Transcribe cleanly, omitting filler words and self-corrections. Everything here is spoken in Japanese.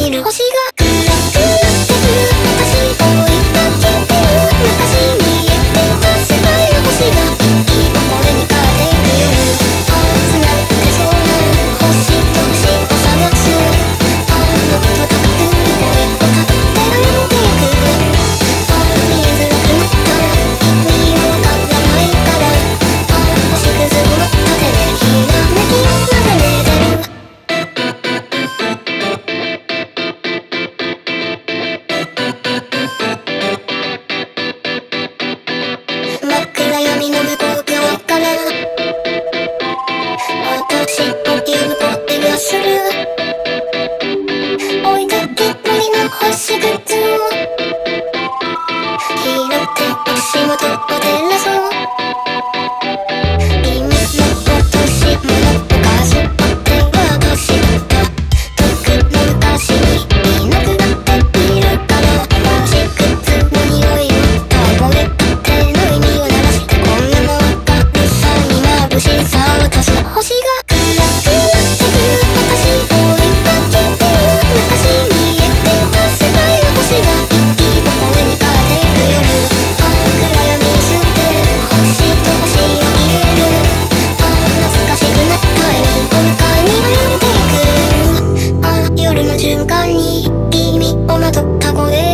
見る星が暗くなってくる。私を追いかけてる。昔見えてた世界の星が今俺に変わっていく夜。繋がってそうな星と星を探す。もっと高く声をかけて歩んでいく。見えづらくなったら意味わからないから、星屑を持った手でひらめきを眺めてる。真っ暗闇の向こう側から私を呼ぶ声がする。追いかけっぽりの星屑を拾って足元を照らそう。今の落とし物を数えて私が遠くの昔にいなくなっているから、星屑の匂いを覚えた手の意味を鳴らして、こんなの明るさに眩しさを足す。星が暗くなってくる。私を追いかけてる。昔見えてた世界の星が今俺に変わっていく夜。暗闇に吸って星と星を入れる。懐かしくなった夢を迎えに歩いていく。夜の瞬間に君をまとった声